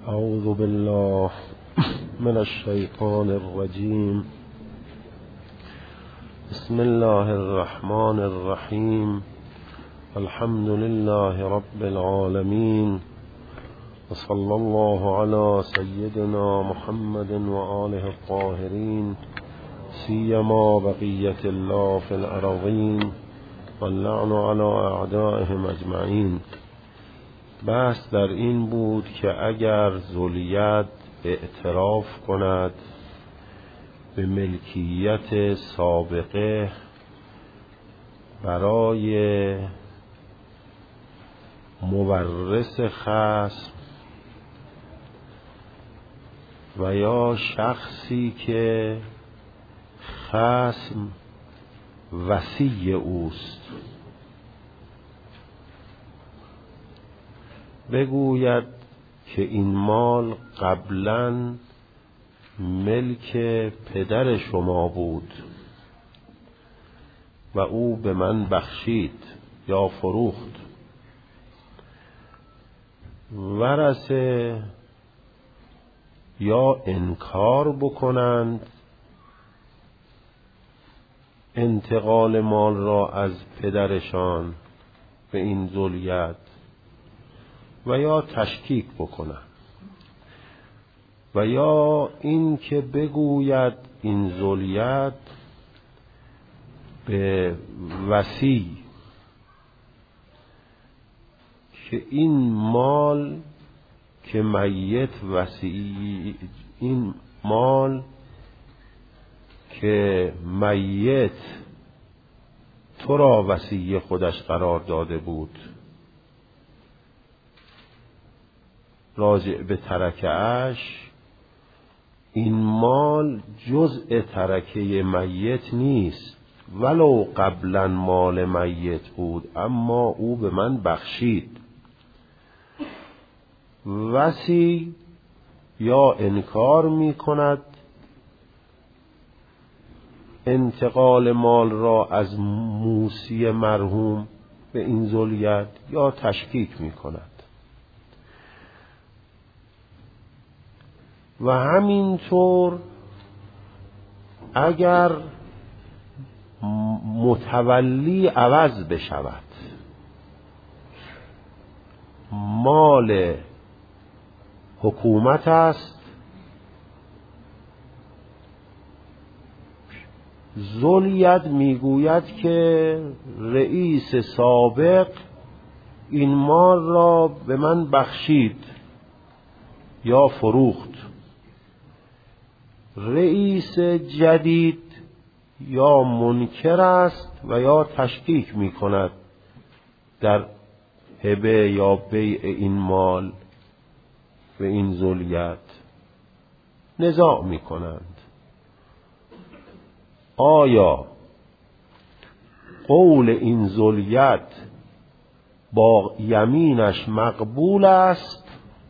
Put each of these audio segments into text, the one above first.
اعوذ بالله من الشیطان الرجیم. بسم الله الرحمن الرحیم. الحمد لله رب العالمین و صلی الله علی سیدنا محمد و آله الطاهرین سیما بقیة الله فی الارضین واللعن علی اعدائهم اجمعین. بحث در این بود که اگر ذوالید اعتراف کند به ملکیت سابقه برای مورث خصم و یا شخصی که خصم وصی اوست، بگوید که این مال قبلا ملک پدر شما بود و او به من بخشید یا فروخت. ورثه یا انکار بکنند انتقال مال را از پدرشان به این ذوالید و یا تشکیک بکنند و یا این که بگوید این ذوالید به وصی که این مال که میت وصی، این مال که میت تو را وصی خودش قرار داده بود راجع به ترکه اش، این مال جزء ترکه میت نیست ولو قبلا مال میت بود، اما او به من بخشید. وصی یا انکار می کند انتقال مال را از موسی مرحوم به این ذوالید یا تشکیک می کند. و همینطور اگر متولی عوض بشود، مال حکومت است، ذوالید میگوید که رئیس سابق این مال را به من بخشید یا فروخت. رئیس جدید یا منکر است و یا تشکیک می کند در هبه یا بیع این مال و این ذوالید، نزاع می کنند آیا قول این ذوالید با یمینش مقبول است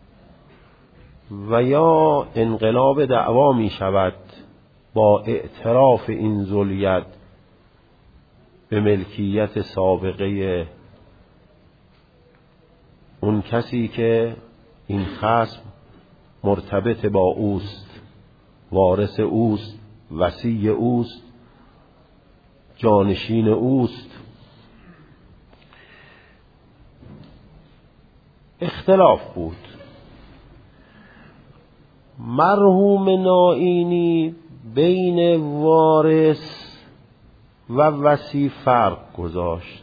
و یا انقلاب دعوا می شود با اعتراف این ذوالید به ملکیت سابقه اون کسی که این خصم مرتبط با اوست، وارث اوست، وصی اوست، جانشین اوست. اختلاف بود. مرحوم نائینی بین وارث و وصی فرق گذاشت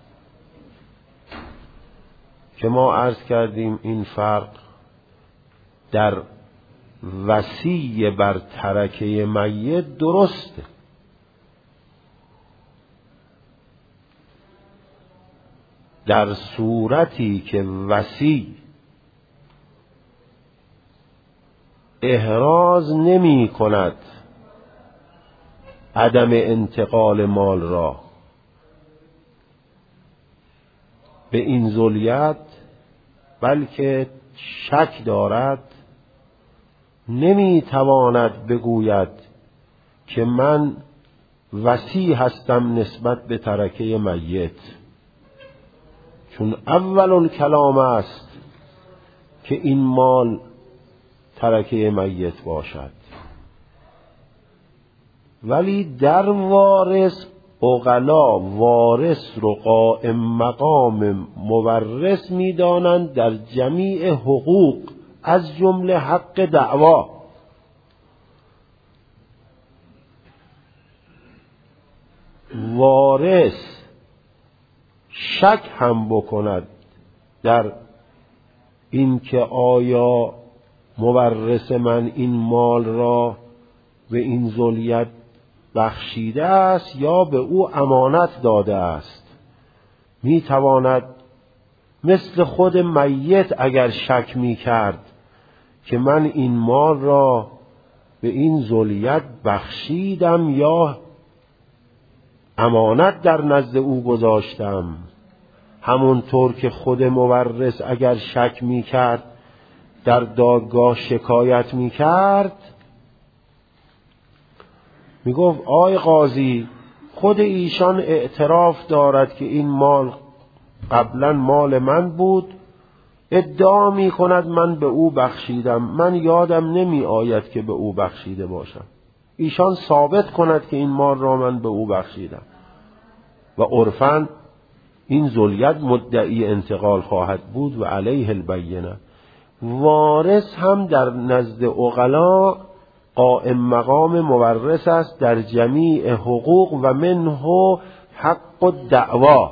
که ما عرض کردیم این فرق در وصی بر ترکه میت درسته، در صورتی که وصی احراز نمی کند عدم انتقال مال را به این ذوالید، بلکه شک دارد، نمی تواند بگوید که من وصی هستم نسبت به ترکه میت، چون اول کلام است که این مال ترکه میت باشد. ولی در وارث عقلا وارث رو قائم مقام مورث می‌دانند در جمیع حقوق از جمله حق دعوا. وارث شک هم بکند در این که آیا مورث من این مال را به این ذریت بخشیده است یا به او امانت داده است، می تواند مثل خود میت اگر شک می کرد که من این مال را به این ذریت بخشیدم یا امانت در نزد او گذاشتم، همونطور که خود مورث اگر شک می کرد در دادگاه شکایت می کرد، می گفت آی قاضی خود ایشان اعتراف دارد که این مال قبلا مال من بود، ادعا می کند من به او بخشیدم، من یادم نمی آید که به او بخشیده باشم، ایشان ثابت کند که این مال را من به او بخشیدم و عرفاً این ذریت مدعی انتقال خواهد بود و علیه البینه. وارث هم در نزد عقلا قائم مقام مورث است در جمیع حقوق و منه حق الدعوا.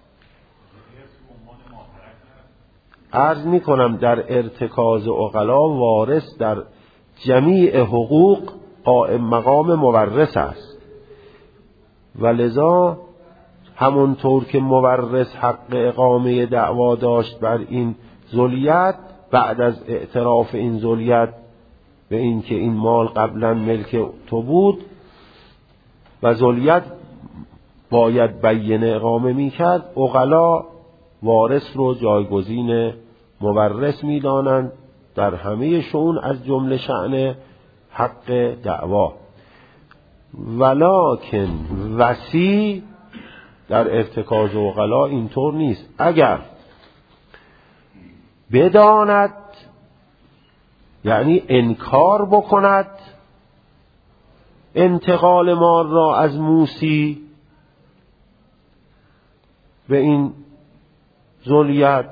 عرض می کنم در ارتکاز عقلا وارث در جمیع حقوق قائم مقام مورث است و لذا همونطور که مورث حق اقامه دعوا داشت بر این ذریت بعد از اعتراف این ذریت به این که این مال قبلا ملک تو بود و ذریت باید بینه اقامه می کرد، عقلا وارث رو جایگزین مورث می دانند در همه شؤون از جمله شأن حق دعوا. ولکن وصی در ارتکاز عقلا اینطور نیست. اگر بداند یعنی انکار بکند انتقال مال را از موسی به این ذریت،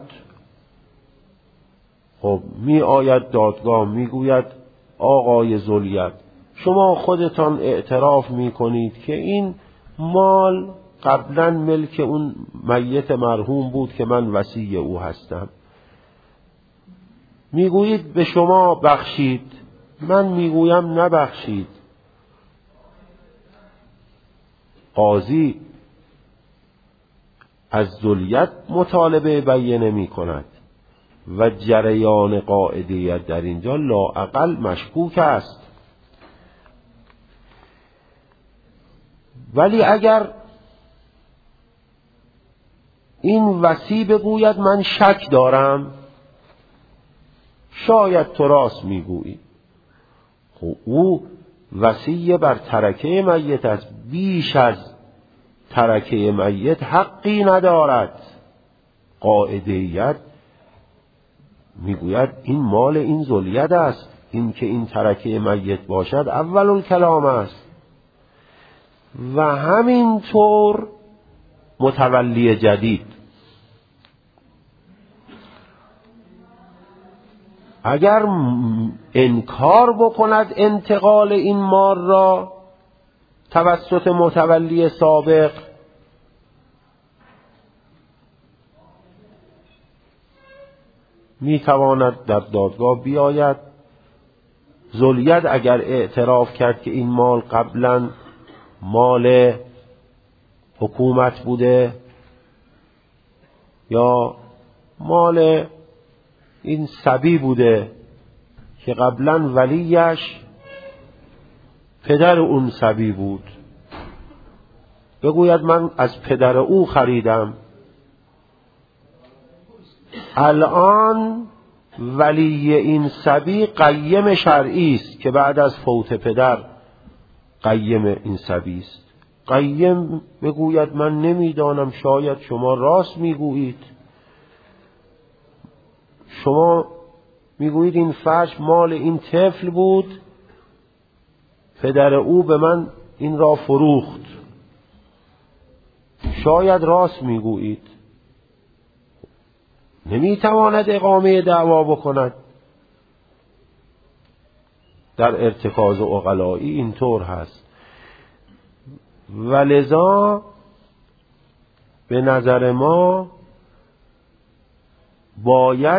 خب می آید دادگاه می گوید آقای ذریت شما خودتان اعتراف می کنید که این مال قبلا ملک اون میت مرحوم بود که من وصی او هستم، میگویید به شما بخشید، من میگویم نبخشید. قاضی از ذریت مطالبه بینه می کند و جریان قاعدیت در اینجا لااقل مشکوک است. ولی اگر این وصی بگوید من شک دارم، شاید تو راست میگویی، خب او وصی بر ترکه میت است، بیش از ترکه میت حقی ندارد. قاعدیت میگوید این مال این ذریت است، این که این ترکه میت باشد اول الکلام است. و همینطور متولی جدید اگر انکار بکند انتقال این مال را توسط متولی سابق، میتواند در دادگاه بیاید. ذریت اگر اعتراف کرد که این مال قبلا مال حکومت بوده یا مال این صبی بوده که قبلا ولیش پدر اون صبی بود، بگوید من از پدر او خریدم، الان ولی این صبی قیم شرعی است که بعد از فوت پدر قیم این صبی است. قیم بگوید من نمیدانم، شاید شما راست میگویید، شما میگویید این فرش مال این طفل بود، پدر او به من این را فروخت. شاید راست میگویید، نمیتواند اقامه دعوا بکند. در ارتکاز عقلایی اینطور هست. ولذا به نظر ما باید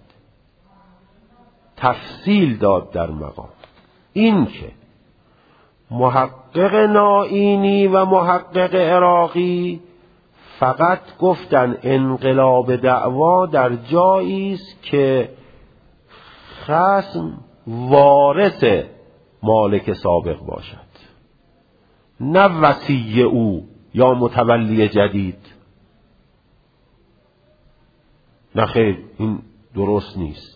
تفصیل داد در مقام. این که محقق نائینی و محقق عراقی فقط گفتن انقلاب دعوا در جایی است که خصم وارث مالک سابق باشد، نه وصی او یا متولی جدید. نه خیر، این درست نیست.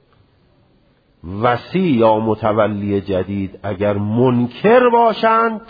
وصی یا متولی جدید اگر منکر باشند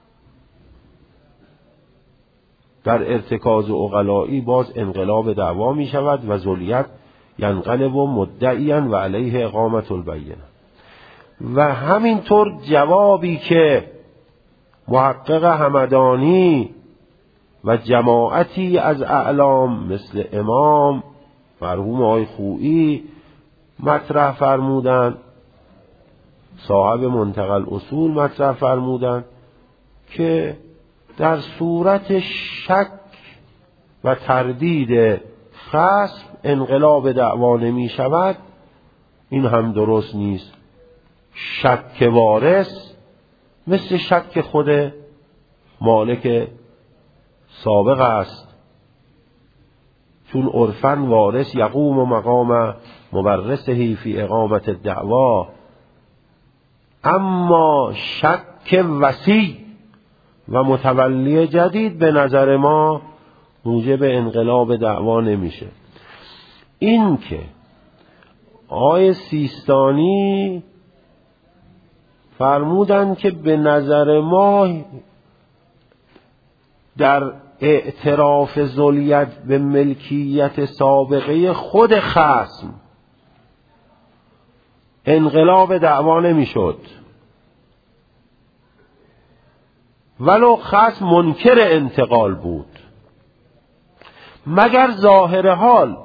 در ارتکاز عقلایی باز انقلاب دعوا می شود و ذلیت ینقلب مدعیا و علیه اقامت البینه. و همینطور جوابی که محقق همدانی و جماعتی از اعلام مثل امام مرحوم آقای خویی مطرح فرمودند، صاحب منتقل اصول مطرح فرمودند که در صورت شک و تردید خصم انقلاب دعوا نمی شود. این هم درست نیست. شک وارث مثل شک خود مالک سابق است، چون عرفاً وارث یقوم مقام مورثه فی اقامت الدعوا، اما شک وصی و متولی جدید به نظر ما موجب انقلاب دعوا نمیشه. این که آقای سیستانی فرمودن که به نظر ما در اعتراف ذلیت به ملکیت سابقه خود خصم انقلاب دعوا نمیشد، ولو خصم منکر انتقال بود، مگر ظاهر حال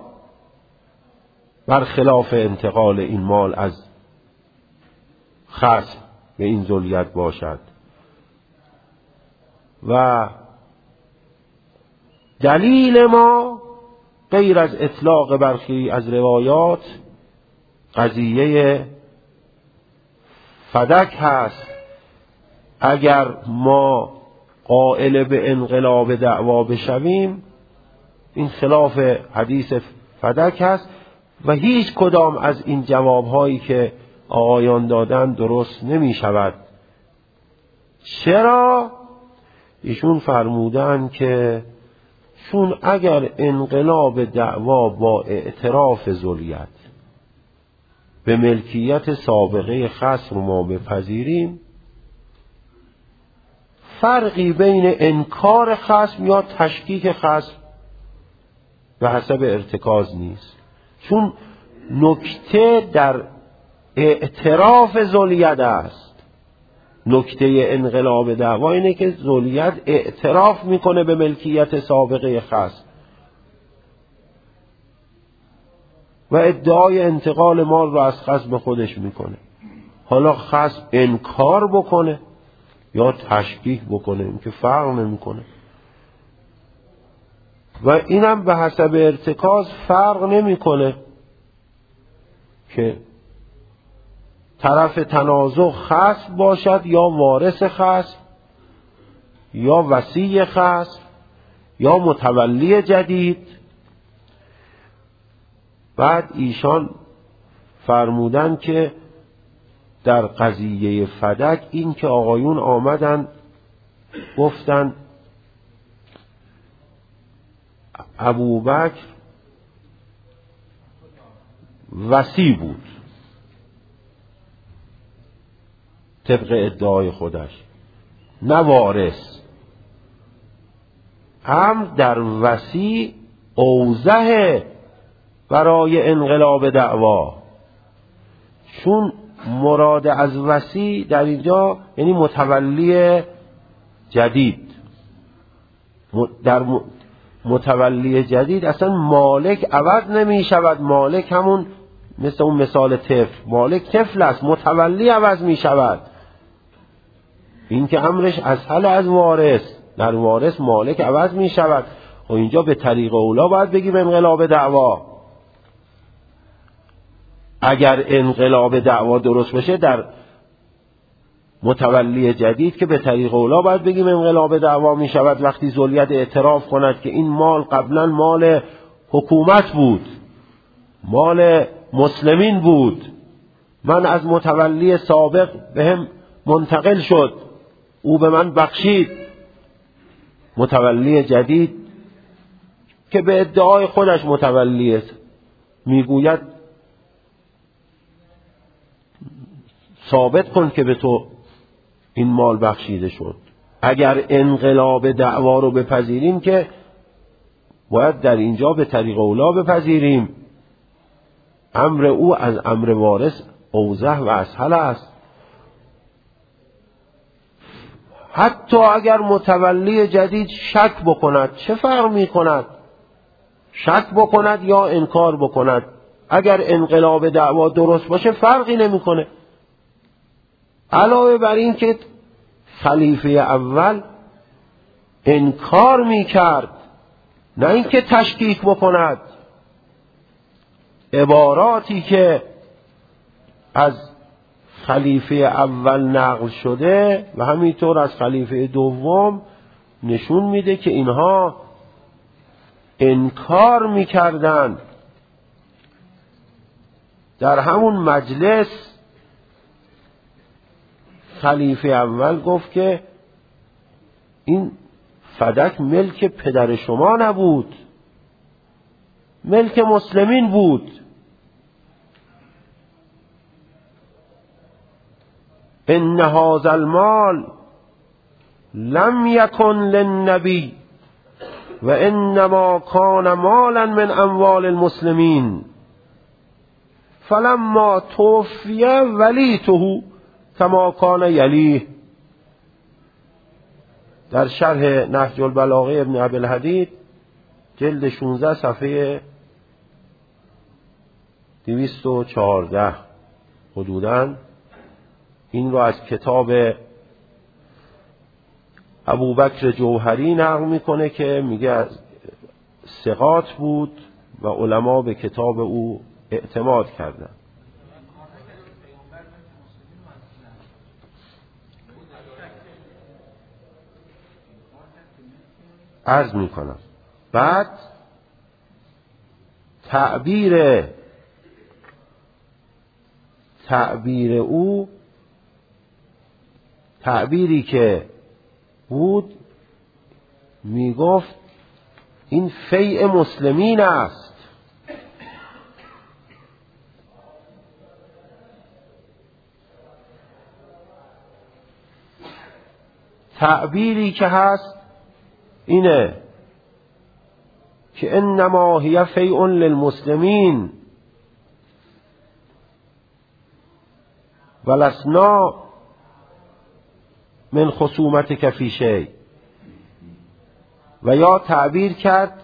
برخلاف انتقال این مال از خصم به این ذلیت باشد. و دلیل ما غیر از اطلاق برخی از روایات قضیه فدک هست. اگر ما قائل به انقلاب دعوا بشویم این خلاف حدیث فدک هست و هیچ کدام از این جوابهایی که آقایان دادن درست نمی شود. چرا؟ ایشون فرمودن که چون اگر انقلاب دعوا با اعتراف ذلیت به ملکیت سابقه خصم ما بپذیریم، فرقی بین انکار خصم یا تشکیک خصم به حسب ارتکاز نیست، چون نکته در اعتراف ذلیت است. نکته انقلاب دعوا اینه که ذلیت اعتراف میکنه به ملکیت سابقه خصم و ادعای انتقال مال را از خصم خودش میکنه. حالا خصم انکار بکنه یا تشکیک بکنه این که فرق نمیکنه و اینم به حسب ارتکاز فرق نمیکنه که طرف تنازع خصم باشد یا وارث خصم یا وصی خصم یا متولی جدید. بعد ایشان فرمودن که در قضیه فدک این که آقایون آمدن گفتن ابوبکر وصی بود طبق ادعای خودش، نه وارث. امر در وصی اوضح برای انقلاب دعوا، چون مراد از وصی در اینجا یعنی متولی جدید. در متولی جدید اصلا مالک عوض نمی شود. مالک همون مثل اون مثال طفل، مالک طفل است، متولی عوض می شود. این که امرش اسهل از وارث، در وارث مالک عوض می شود. و اینجا به طریق اولا باید بگیم انقلاب دعوا. اگر انقلاب دعوا درست بشه در متولی جدید که به طریق اولا باید بگیم انقلاب دعوا می شود وقتی ذوالید اعتراف کند که این مال قبلا مال حکومت بود، مال مسلمین بود، من از متولی سابق بهم منتقل شد، او به من بخشید. متولی جدید که به ادعای خودش متولی است میگوید ثابت کن که به تو این مال بخشیده شد. اگر انقلاب دعوا رو بپذیریم که باید در اینجا به طریق اولا بپذیریم. امر او از امر وارث اوضح و اسهل است. حتی اگر متولی جدید شک بکند چه فرق می کند؟ شک بکند یا انکار بکند، اگر انقلاب دعوا درست باشه فرقی نمی کنه. علاوه بر این که خلیفه اول انکار می کرد نه اینکه تشکیک بکند. عباراتی که از خلیفه اول نقل شده و همینطور از خلیفه دوم نشون میده که اینها انکار میکردند. در همون مجلس خلیفه اول گفت که این فدک ملک پدر شما نبود، ملک مسلمین بود. ان هذا المال لم یکن للنبی و انما کان مالا من اموال المسلمین فلما توفی ولیته کما کان یلیه. در شرح نهج البلاغه ابن ابی‌الحدید جلد 16 صفحه 214 حدوداً این رو از کتاب ابوبکر جوهری نقل میکنه که میگه از ثقات بود و علما به کتاب او اعتماد کردند. عرض میکنم بعد تعبیر او تعبیری که بود میگفت این فیء مسلمین است. تعبیری که هست اینه که انما هی فیء للمسلمین ولسنا من خصومتک فی شیء. و یا تعبیر کرد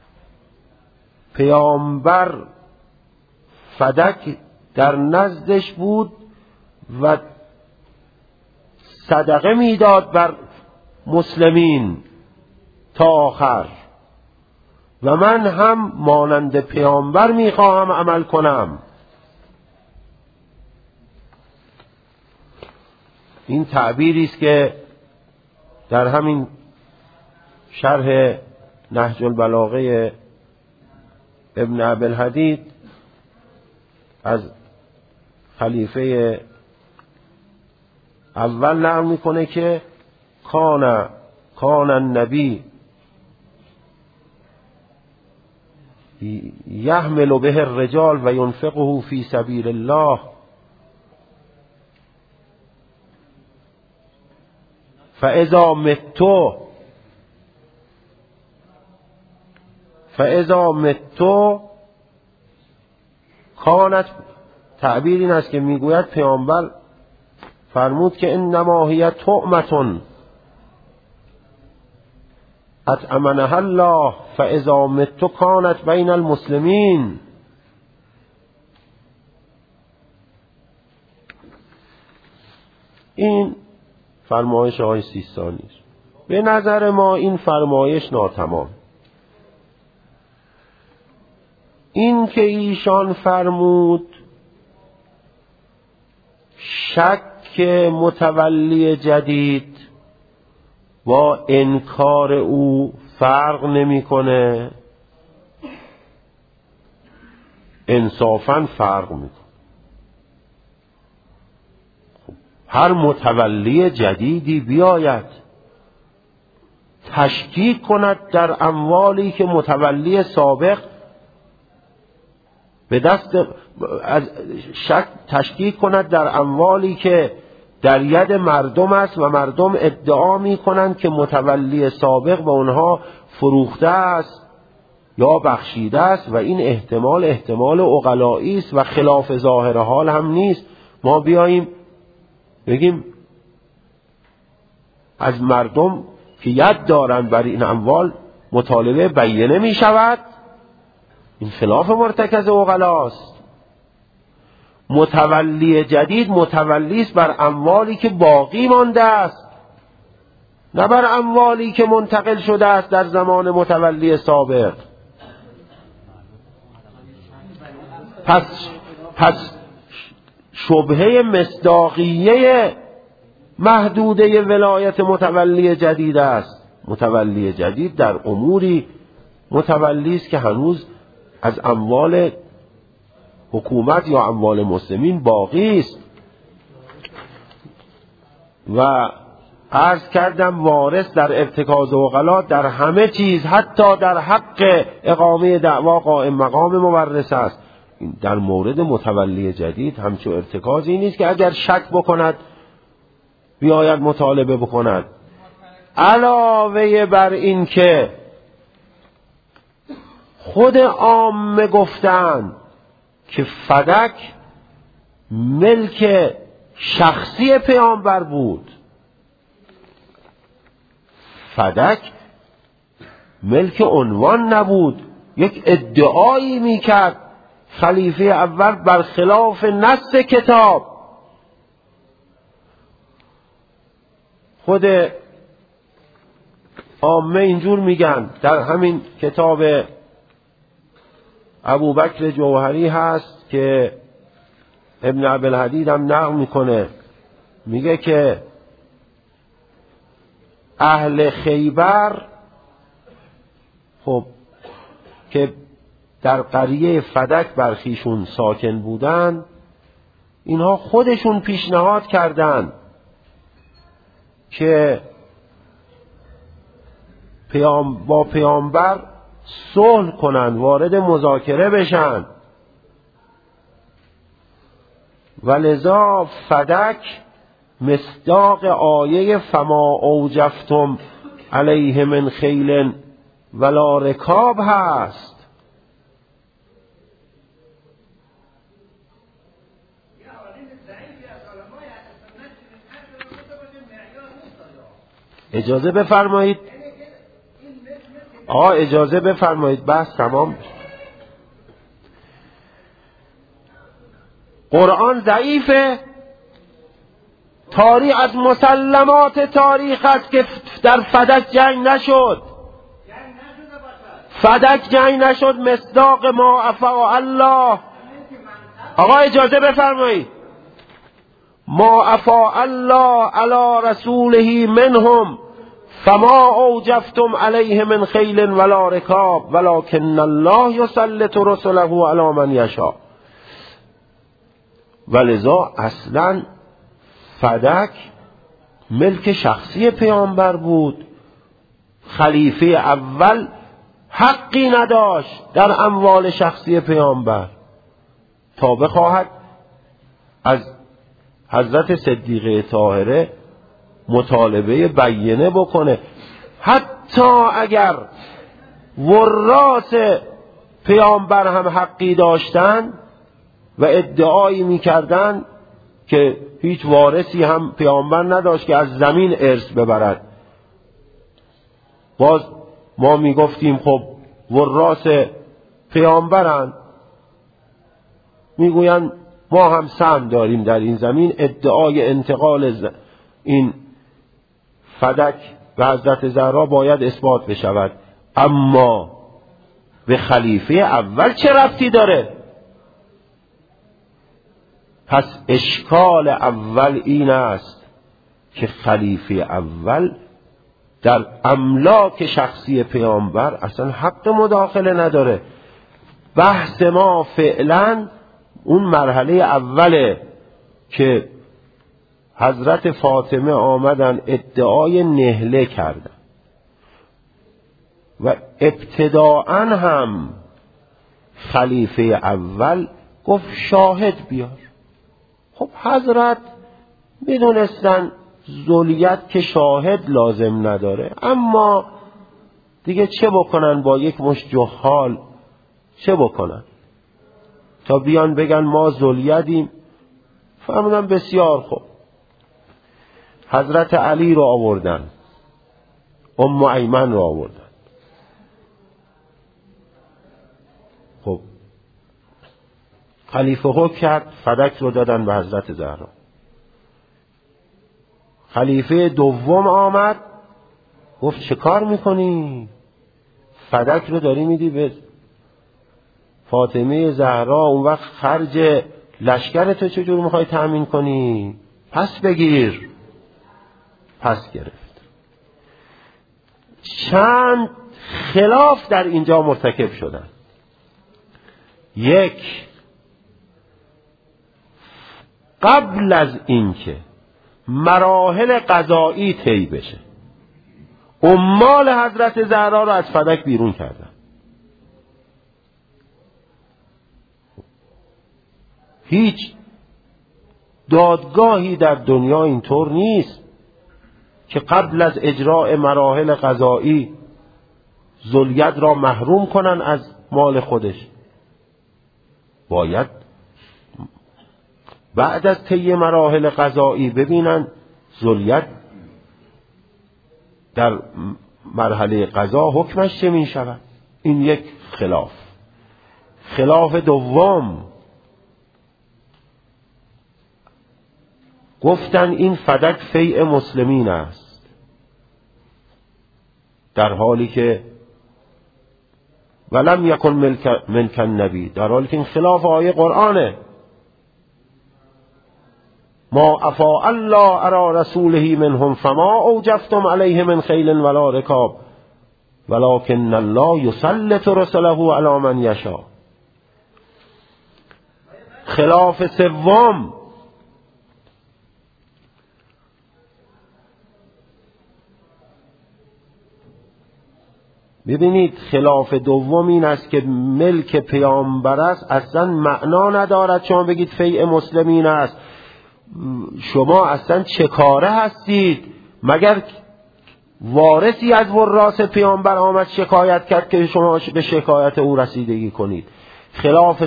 پیامبر فدک در نزدش بود و صدقه میداد بر مسلمین تا آخر و من هم مانند پیامبر میخواهم عمل کنم. این تعبیری است که در همین شرح نهج البلاغه ابن ابی‌الحدید از خلیفه اول نقل میکنه که کان النبی یحمل به الرجال و ینفقه فی سبیل الله فاذا مت کانت تعبیر این است که میگوید پیامبر فرمود که انما هی طعمة اطعمنها الله فاذا مت کانت بین المسلمین. این فرمایش آقای سیستانی است. به نظر ما این فرمایش ناتمام. این که ایشان فرمود شک متولی جدید با انکار او فرق نمیکنه، انصافاً فرق میکنه. هر متولی جدیدی بیاید تشکیک کند در اموالی که متولی سابق به دست تشکیک کند در اموالی که در ید مردم است و مردم ادعا می کنند که متولی سابق به اونها فروخته است یا بخشیده است و این احتمال عقلایی است و خلاف ظاهر حال هم نیست. ما بیاییم بگیم از مردم که ید دارند بر این اموال مطالبه بیینه می شود، این خلاف مرتکز عقلاست. متولی جدید متولی است بر اموالی که باقی مانده است، نه بر اموالی که منتقل شده است در زمان متولی سابق. پس شبهه مصداقیه محدوده ولایت متولی جدید است. متولی جدید در اموری متولی است که هنوز از اموال حکومت یا اموال مسلمین باقی است. و عرض کردم وارث در ارتکاز عقلا در همه چیز، حتی در حق اقامه دعوا قائم مقام مورث است. در مورد متولی جدید همچون ارتکازی نیست که اگر شک بکند بیاید مطالبه بکند. علاوه بر این که خود عامه گفتند که فدک ملک شخصی پیامبر بود، فدک ملک عنوان نبود. یک ادعایی میکرد خلیفه اول برخلاف نص کتاب. خود عامه اینجور میگن. در همین کتاب ابوبکر جوهری هست که ابن عبدالحدید هم نقل میکنه، میگه که اهل خیبر خب که در قریه فدک برخیشون ساکن بودن، اینها خودشون پیشنهاد کردند که با پیامبر صلح کنن، وارد مذاکره بشن. ولذا فدک مصداق آیه فما اوجفتم علیه من خیل ولا رکاب هست. اجازه بفرمایید اجازه بفرمایید بحث تمام. قرآن ضعیفه. تاریخ از مسلمات تاریخ است که در فدک جنگ نشد. فدک جنگ نشد. مصداق ما افا الله. اجازه بفرمایید. ما افا الله علی رسوله منهم فما اوجفتم علیه من خیل ولا رکاب ولکن الله یسلط رسله علی من یشاء. ولذا اصلا فدک ملک شخصی پیامبر بود. خلیفه اول حقی نداشت در اموال شخصی پیامبر تا بخواهد از حضرت صدیقه طاهره مطالبه بیینه بکنه. حتی اگر وراث پیامبر هم حقی داشتن، و ادعایی میکردن که هیچ وارثی هم پیامبر نداشت که از زمین ارث ببرد. باز ما میگفتیم خب وراث پیامبرن، میگوین ما هم سهم داریم در این زمین. ادعای انتقال این فدک و حضرت زهرا باید اثبات بشود، اما به خلیفه اول چه ربطی داره؟ پس اشکال اول این است که خلیفه اول در املاک شخصی پیامبر اصلا حق مداخله نداره. بحث ما فعلا اون مرحله اوله که حضرت فاطمه آمدن ادعای نهله کردن و ابتداءً هم خلیفه اول گفت شاهد بیار. خب حضرت میدونستن ذولیت که شاهد لازم نداره، اما دیگه چه بکنن با یک مشت جهال؟ چه بکنن تا بیان بگن ما ذولیتیم؟ فرمودن بسیار خوب. حضرت علی رو آوردن، ام ایمن رو آوردن. خب خلیفه حکم کرد، فدک رو دادن به حضرت زهرا. خلیفه دوم آمد گفت چه کار میکنی؟ فدک رو داری میدی به فاطمه زهرا، اون وقت خرج لشکر تو چجور میخوای تأمین کنی؟ پس بگیر. پس گرفت. چند خلاف در اینجا مرتکب شدن. یک، قبل از اینکه مراحل قضایی طی بشه اموال حضرت زهرا رو از فدک بیرون کردن. هیچ دادگاهی در دنیا اینطور نیست که قبل از اجراء مراحل قضایی ذولیت را محروم کنن از مال خودش. باید بعد از طی مراحل قضایی ببینن ذولیت در مرحله قضا حکمش چه می شود. این یک خلاف. خلاف دوم، گفتن این فدک فیء مسلمین است، در حالی که ولم یکن ملک النبی، در حالی که این خلاف آیه قرآنه. ما افاء الله علی رسوله منهم فما اوجفتم علیه من خیل ولا رکاب ولکن الله یسلط رسله علی من یشاء. خلاف سوم، ببینید خلاف دوم این است که ملک پیامبر است اصلا معنا ندارد شما بگید فیء مسلمین است. شما اصلا چه کاره هستید؟ مگر وارثی از وراث پیامبر آمد شکایت کرد که شما به شکایت او رسیدگی کنید؟ خلاف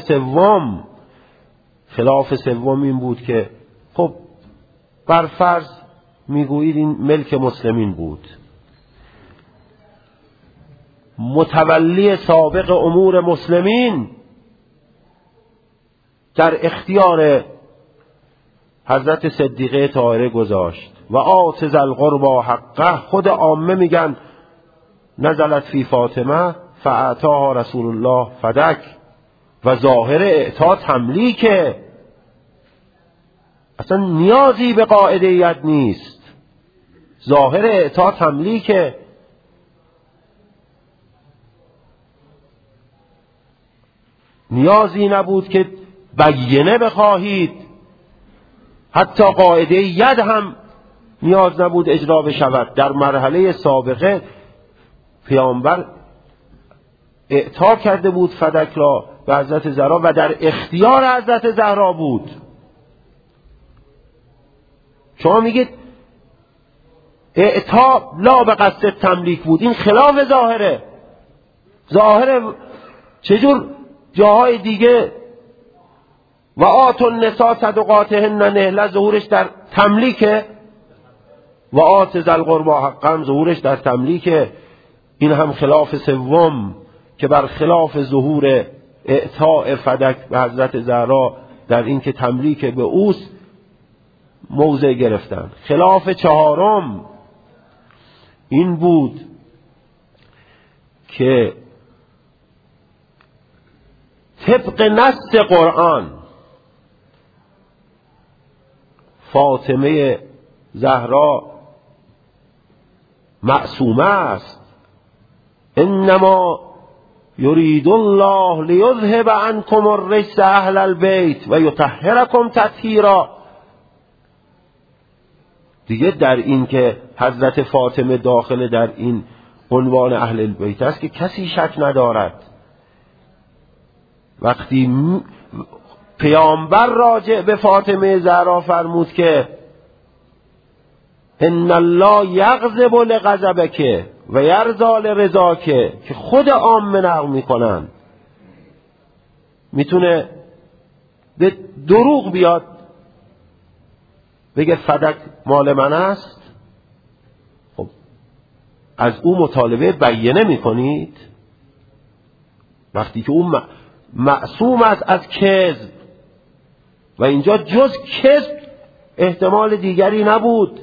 سوم این بود که خب برفرض میگویید این ملک مسلمین بود، متولی سابق امور مسلمین در اختیار حضرت صدیقه طاهره گذاشت و آت ذی القربی حقه. خود عامه میگن نزلت فی فاطمه فاعطاها رسول الله فدک، و ظاهر اعطا تملیکه، اصلا نیازی به قاعده‌ایت نیست. ظاهر اعطا تملیکه. نیازی نبود که بیینه بخواهید، حتی قاعده ید هم نیاز نبود اجرا بشود. در مرحله سابقه پیامبر اعطا کرده بود فدک را به حضرت زهرا و در اختیار حضرت زهرا بود. شما میگید اعطا لا به قصد تملیک بود، این خلاف ظاهره. ظاهر چجور جاهای دیگه و آتوا النساء صدقاتهن نحله ظهورش در تملیکه، و آت ذی القربی حقا ظهورش در تملیکه. این هم خلاف سوم که بر خلاف ظهور اعطاء فدک به حضرت زهرا در این که تملیک به اوست موضع گرفتن. خلاف چهارم این بود که طبق نص قرآن فاطمه زهرا معصومه است. انما یرید الله لیذهب عنکم الرجس اهل البیت و یطهرکم تطهیرا. دیگه در این که حضرت فاطمه داخل در این عنوان اهل البیت است که کسی شک ندارد. وقتی پیامبر راجع به فاطمه زهرا فرمود که ان الله یغضب لغضبک و یرضی لرضاک، که خود عامه نقل میکنن، میتونه به دروغ بیاد بگه فدک مال من است. خب از او مطالبه بیانه میکنید وقتی که اون معصوم است از کذب، و اینجا جز کذب احتمال دیگری نبود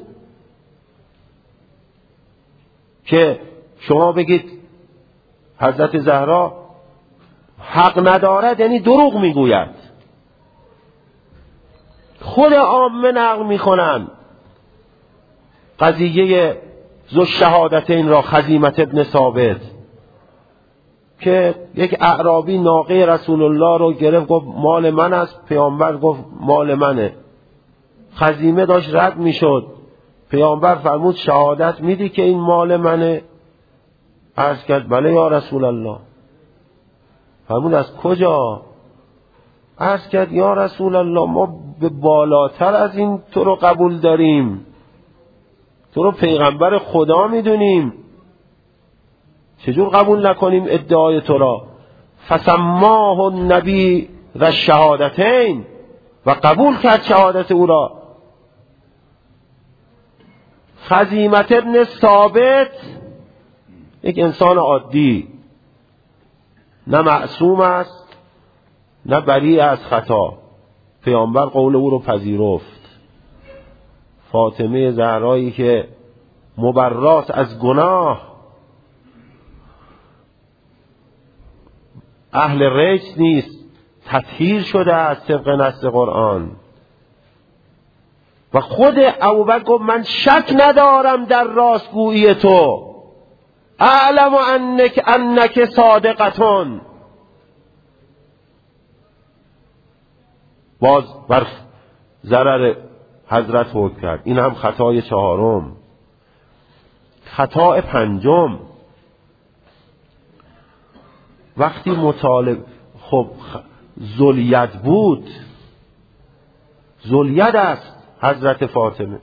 که شما بگید حضرت زهرا حق ندارد، یعنی دروغ میگوید. خود عامه نقل میکنن قضیه ذو الشهادتین را، خزیمة ابن ثابت، که یک اعرابی ناقه رسول الله رو گرفت گفت مال من است، پیامبر گفت مال منه. خزیمه داشت رد میشد، پیامبر فرمود شهادت میدی که این مال منه؟ عرض کرد بله یا رسول الله. فرمود از کجا؟ عرض کرد یا رسول الله ما به بالاتر از این تو رو قبول داریم، تو رو پیغمبر خدا میدونیم، چجور قبول نکنیم ادعای تو را؟ فسماه النبی و الشهادتین، و قبول کرد شهادت او را. خزیمة ابن ثابت یک انسان عادی، نه معصوم است نه بری از خطا، پیامبر قول او رو پذیرفت. فاطمه زهرایی که مبرات از گناه، اهل رجس نیست، تطهیر شده از طبق نص قرآن. و خود ابوبکر گفت من شک ندارم در راستگویی تو، اعلم انک صادقتون. باز بر ضرر حضرت حکم کرد. این هم خطای چهارم. خطای پنجم، وقتی مطالب خب ذوالید بود، ذوالید است حضرت فاطمه،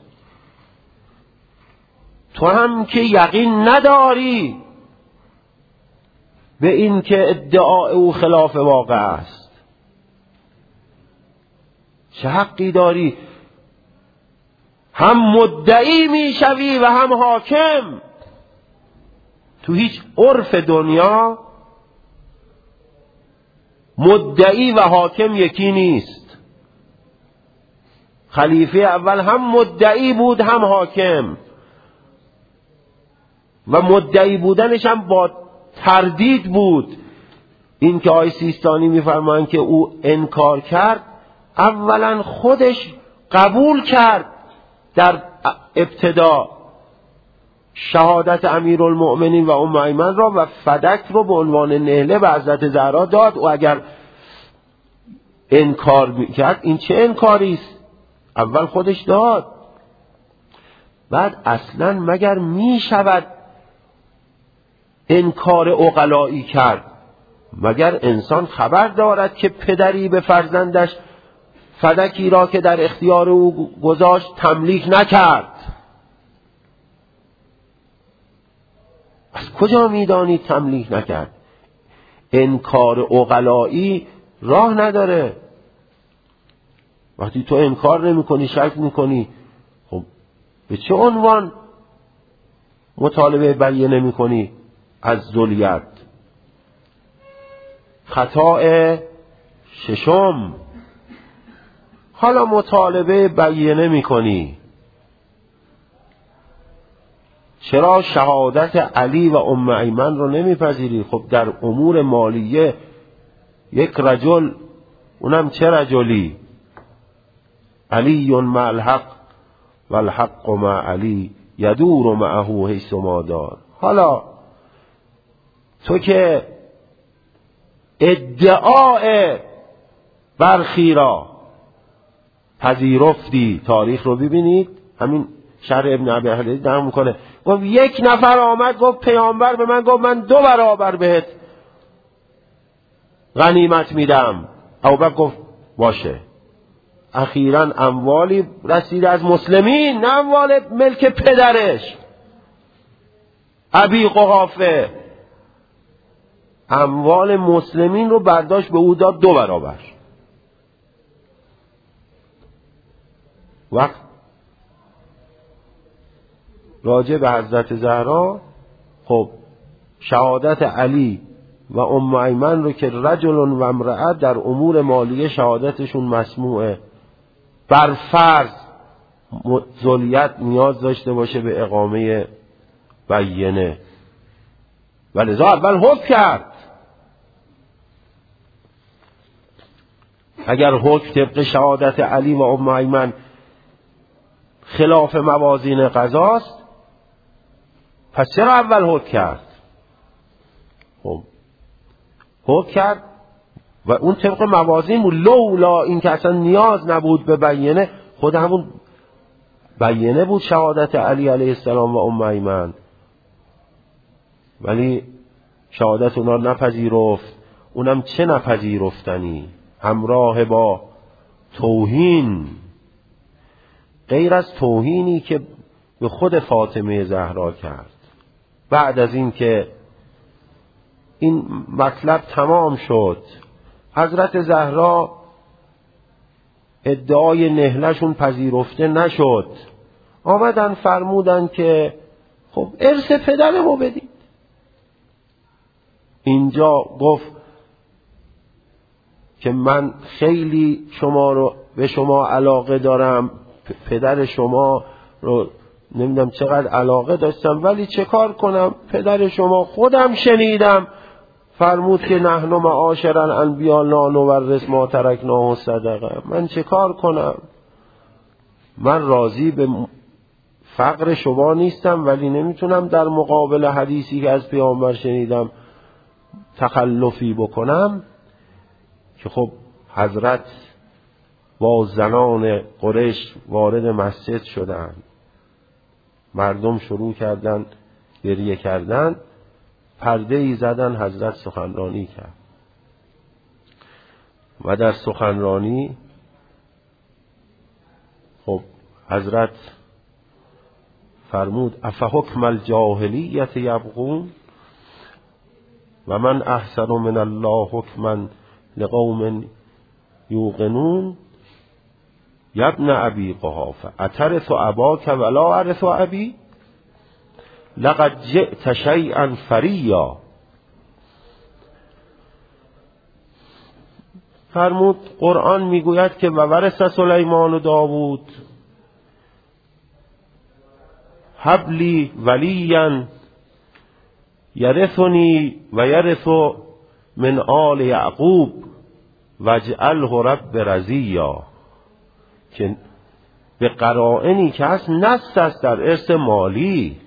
تو هم که یقین نداری به این که ادعای او خلاف واقع است، چه حقی داری؟ هم مدعی میشوی و هم حاکم. تو هیچ عرف دنیا مدعی و حاکم یکی نیست. خلیفه اول هم مدعی بود هم حاکم، و مدعی بودنش هم با تردید بود. این که آقای سیستانی میفرمایند که او انکار کرد، اولا خودش قبول کرد در ابتدا شهادت امیرالمؤمنین و ام ایمن را و فدک رو به عنوان نهله به حضرت زهرا داد. و اگر انکار میکرد این چه انکاری است؟ اول خودش داد. بعد اصلا مگر میشود انکار عقلایی کرد؟ مگر انسان خبر دارد که پدری به فرزندش فدکی را که در اختیار او گذاشت تملیک نکرد؟ از کجا میدانی تملیک نکرد؟ انکار عقلایی راه نداره. وقتی تو انکار نمی کنی، شک می کنی، خب به چه عنوان مطالبه بیانه می کنی از ذلیت؟ خطا ششم، حالا مطالبه بیانه می کنی، چرا شهادت علی و ام ایمن رو نمیپذیری؟ خب در امور مالیه یک رجل، اونم چه رجلی؟ علی مع الحق و الحق مع علی یدور معه حیث ما دار. حالا تو که ادعای برخی را پذیرفتی، تاریخ رو ببینید، همین شرح ابن ابی حدید در میکنه، گفت یک نفر آمد گفت پیامبر به من گفت من 2 برابر بهت غنیمت میدم. ابوبکر گفت باشه. اخیراً اموالی رسید از مسلمین، نه اموال ملک پدرش ابی قحافه، اموال مسلمین رو برداشت به او داد 2 برابر. وقت راجع به حضرت زهرا، خب شهادت علی و ام ایمن رو که رجل و امرأه در امور مالیه شهادتشون مسموعه، بر فرض ذلیت نیاز داشته باشه به اقامه بیانه، ولذا اول حکم کرد. اگر حکم طبق شهادت علی و ام ایمن خلاف موازین قضاست، پس چرا اول حکم کرد؟ خب حکم کرد و اون طبق موازین بود، لولا این که اصلا نیاز نبود به بیانه، خود همون بیانه بود شهادت علی علیه السلام و ام ایمن، ولی شهادت اونا نپذیرفت. اونم چه نپذیرفتنی؟ همراه با توهین، غیر از توهینی که به خود فاطمه زهرا کرد. بعد از این که این مطلب تمام شد، حضرت زهرا ادعای نهلشون پذیرفته نشد، آمدن فرمودن که خب ارث پدرمو بدید. اینجا گفت که من خیلی شما رو به شما علاقه دارم، پدر شما رو نمیدونم چقدر علاقه داشتم، ولی چه کار کنم؟ پدر شما خودم شنیدم فرمود که نحن معاشر الانبیاء لا نورث ما ترکناه صدقه. من چه کار کنم؟ من راضی به فقر شما نیستم، ولی نمیتونم در مقابل حدیثی که از پیامبر شنیدم تخلفی بکنم. که خب حضرت با زنان قریش وارد مسجد شدند، مردم شروع کردن گریه کردن، پرده ای زدن، حضرت سخنرانی کرد و در سخنرانی خب حضرت فرمود افحکم الجاهلیت یبغون و من احسن من الله حکما لقوم یوقنون یبن ابی قحافه اترث اباک ولا ارث ابی لقد جئت شیئا فریا. فرمود قرآن میگوید که و ورث سلیمان و داوود حبلی ولیا یرثنی و یرث من آل یعقوب واجعله رب رضیا، که به قرائنی که هست نص است در ارث مالی.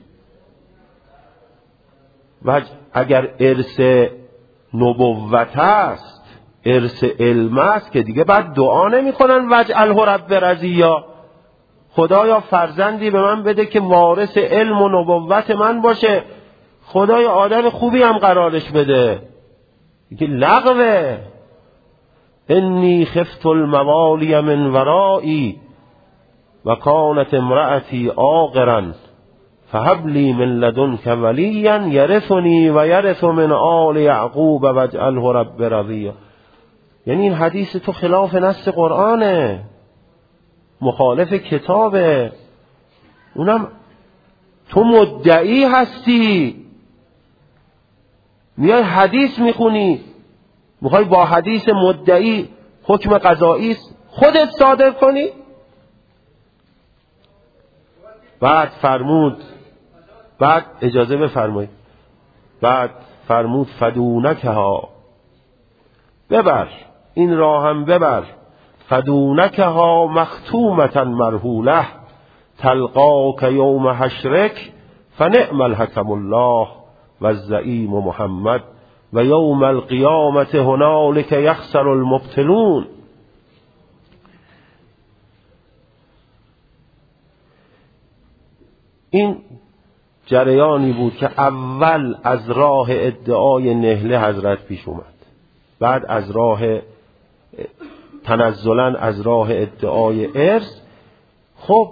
و اگر ارث نبوت است، ارث علم است، که دیگه بعد دعا نمی کنن واجعله رب رضیا، خدایا فرزندی به من بده که وارث علم و نبوت من باشه، خدایا آدم خوبی هم قرارش بده. دیگه لغوه. انی خفت الموالی من ورایی و کانت امرأتی عاقرا فهب لی من لدنک ولیا یرثنی و یرث من آل یعقوب واجعله رب رضیا. یعنی این حدیث تو خلاف نص قرآنه. مخالف کتابه، اونم تو مدعی هستی، میای حدیث میخونی، میخوای با حدیث مدعی حکم قضایی خودت صادر کنی. بعد فرمود، بعد اجازه بفرمایید، بعد فرمود فدونکها، ببر این راه هم ببر، فدونکها مختومتا مرحوله تلقاک یوم حشرک فنعم الحکم الله و الزعیم محمد و یوم القیامت هنالک یخسر المبطلون. این جریانی بود که اول از راه ادعای نهله حضرت پیش اومد، بعد از راه تنزلا از راه ادعای ارث. خب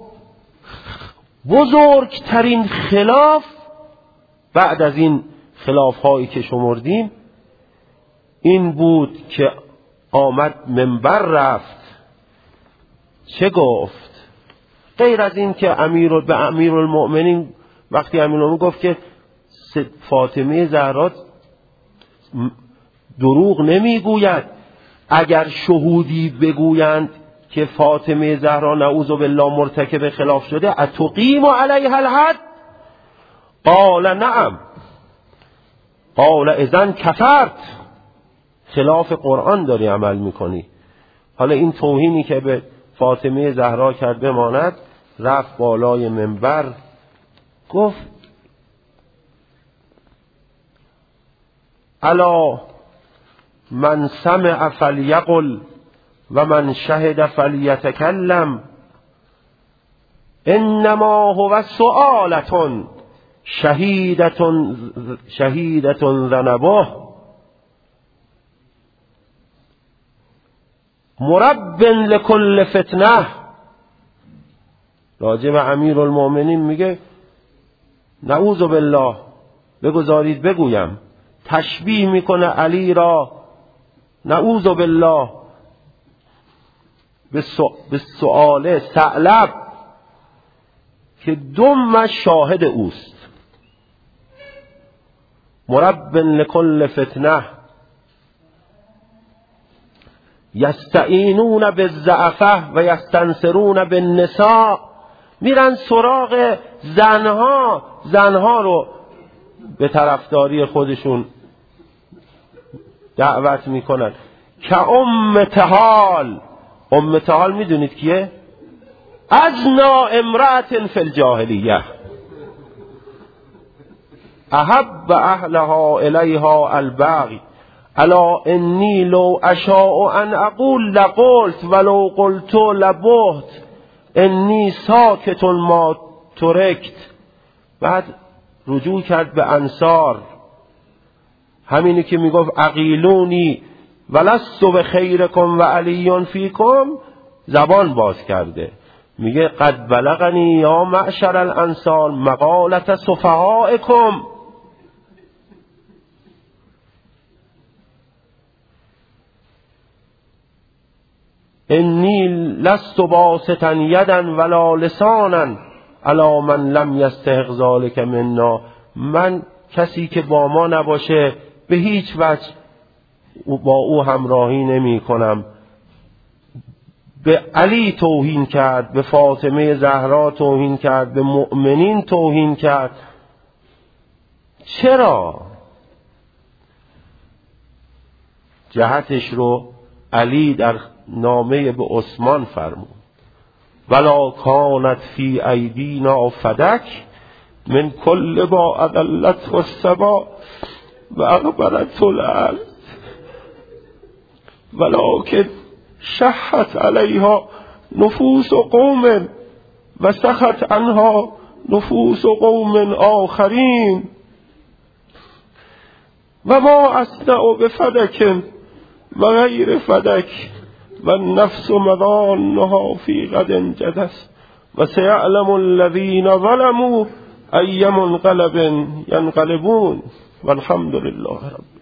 بزرگترین خلاف بعد از این خلاف هایی که شمردیم این بود که آمد منبر رفت، چه گفت؟ غیر از این که به امیرالمؤمنین وقتی امیرالمؤمنین گفت که فاطمه زهرا دروغ نمیگوید، اگر شهودی بگویند که فاطمه زهرا نعوذ بالله مرتکب خلاف شده اتقیم علیها الحد؟ قال نعم. قال اذن کفرت، خلاف قرآن داری عمل میکنی. حالا این توهینی که به فاطمه زهرا کرد بماند، رفت بالای منبر گفت الا من سمع فلیقل و من شهد فلیتکلم انما هو سؤالة شهیدة ذنبه مرب لكل فتنه. راجع به امیرالمؤمنین میگه نعوذ بالله، بگذارید بگویم، تشبیه میکنه علی را نعوذ بالله به سؤال ثعلب که دم شاهد اوست. مرب لكل فتنه یستعینون بالضعفه و یستنصرون بالنساء، میرن سراغ زنها رو به طرفداری خودشون دعوت میکنن. که ام تهال میدونید کیه؟ ازنا امرأة فی الجاهلیه احب اهلها الیها البغی الا انی لو اشاء ان اقول لقلت ولو قلت لبهت انی ساکت ما ترکت. بعد رجوع کرد به انصار، همینی که میگفت عقیلونی ولست بخیرکم و علی فیکم، زبان باز کرده میگه قد بلغنی یا معشر الانصار مقالت سفهائکم. انی لست باسطا یدا ولا لسانا الا من لم یستحق ذلک منا، من کسی که با ما نباشه به هیچ وجه با او همراهی نمی کنم. به علی توهین کرد، به فاطمه زهرا توهین کرد، به مؤمنین توهین کرد. چرا؟ جهتش رو علی در نامه به عثمان فرمود ولا کانت فی ایدینا فدک من کل با عدلت و سبا و اقبرت الارض ولکن شحت علیها نفوس قوم و سخت عنها نفوس قوم آخرین و ما اصنع بفدک و غیر فدک و النفس مضانها فی غد جدس و سیعلم الذین ظلموا ای منقلب ینقلبون والحمد لله رب